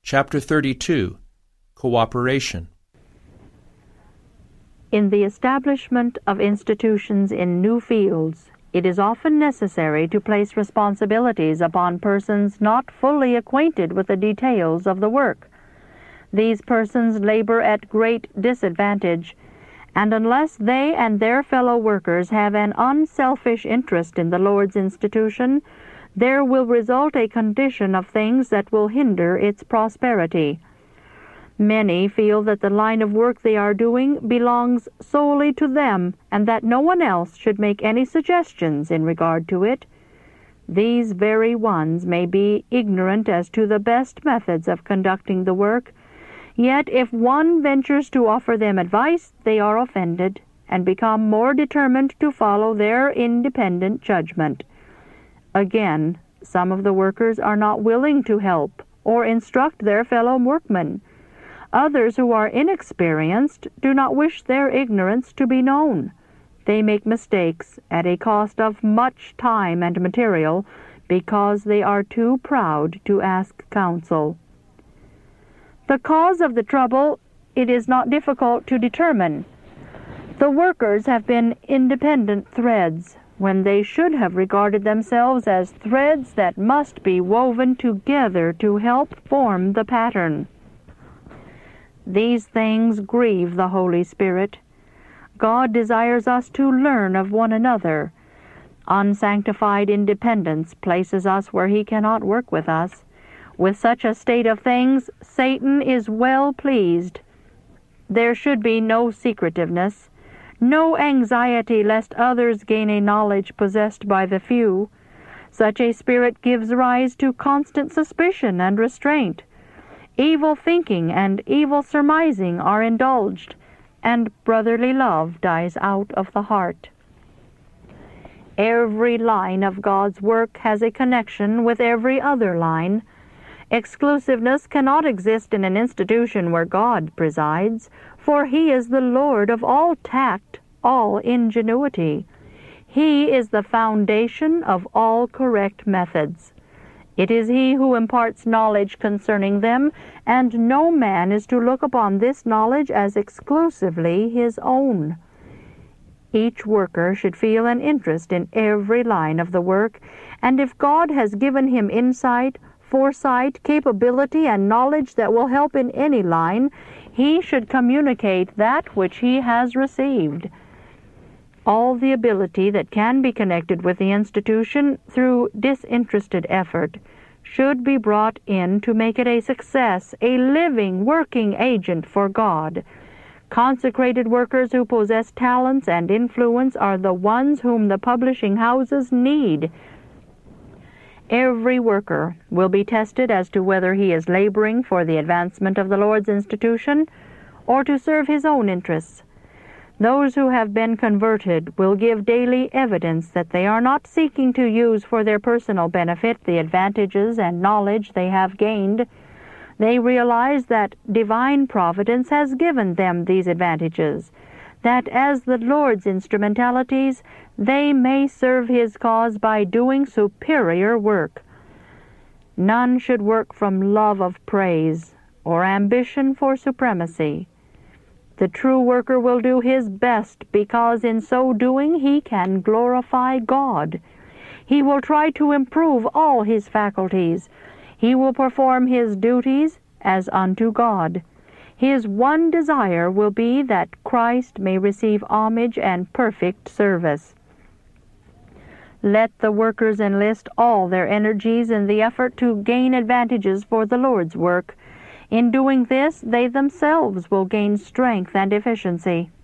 Chapter 32. Cooperation. In the establishment of institutions in new fields, it is often necessary to place responsibilities upon persons not fully acquainted with the details of the work. These persons labor at great disadvantage, and unless they and their fellow workers have an unselfish interest in the Lord's institution, there will result a condition of things that will hinder its prosperity. Many feel that the line of work they are doing belongs solely to them, and that no one else should make any suggestions in regard to it. These very ones may be ignorant as to the best methods of conducting the work, yet if one ventures to offer them advice, they are offended, and become more determined to follow their independent judgment. Again, some of the workers are not willing to help or instruct their fellow workmen. Others who are inexperienced do not wish their ignorance to be known. They make mistakes at a cost of much time and material because they are too proud to ask counsel. The cause of the trouble it is not difficult to determine. The workers have been independent threads, when they should have regarded themselves as threads that must be woven together to help form the pattern. These things grieve the Holy Spirit. God desires us to learn of one another. Unsanctified independence places us where He cannot work with us. With such a state of things, Satan is well pleased. There should be no secretiveness, no anxiety lest others gain a knowledge possessed by the few. Such a spirit gives rise to constant suspicion and restraint. Evil thinking and evil surmising are indulged, and brotherly love dies out of the heart. Every line of God's work has a connection with every other line. Exclusiveness cannot exist in an institution where God presides, for He is the Lord of all tact, all ingenuity. He is the foundation of all correct methods. It is He who imparts knowledge concerning them, and no man is to look upon this knowledge as exclusively his own. Each worker should feel an interest in every line of the work, and if God has given him insight, foresight, capability, and knowledge that will help in any line, he should communicate that which he has received. All the ability that can be connected with the institution through disinterested effort should be brought in to make it a success, a living, working agent for God. Consecrated workers who possess talents and influence are the ones whom the publishing houses need. Every worker will be tested as to whether he is laboring for the advancement of the Lord's institution or to serve his own interests. Those who have been converted will give daily evidence that they are not seeking to use for their personal benefit the advantages and knowledge they have gained. They realize that divine providence has given them these advantages, that as the Lord's instrumentalities, they may serve His cause by doing superior work. None should work from love of praise or ambition for supremacy. The true worker will do his best because in so doing he can glorify God. He will try to improve all his faculties. He will perform his duties as unto God. His one desire will be that Christ may receive homage and perfect service. Let the workers enlist all their energies in the effort to gain advantages for the Lord's work. In doing this, they themselves will gain strength and efficiency.